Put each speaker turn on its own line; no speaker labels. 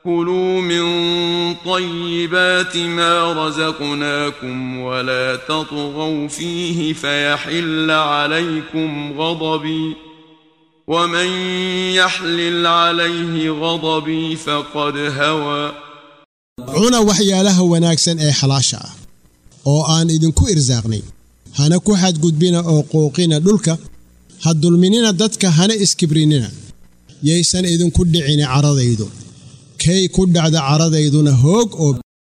كلوا من طيبات ما رزقناكم ولا تطغوا فيه فيحل عليكم غضبي ومن يحلل عليه غضبي فقد هوى
عنا وحياله وناكسن اي حلاشا او aan idinku irsaaqnay hana ku xad gudbina oo qooqina dhulka hadulminina dadka hana iskibrinina yeysan idinku dhicin caradaydu kay ku dhacda caradayduna hoog oo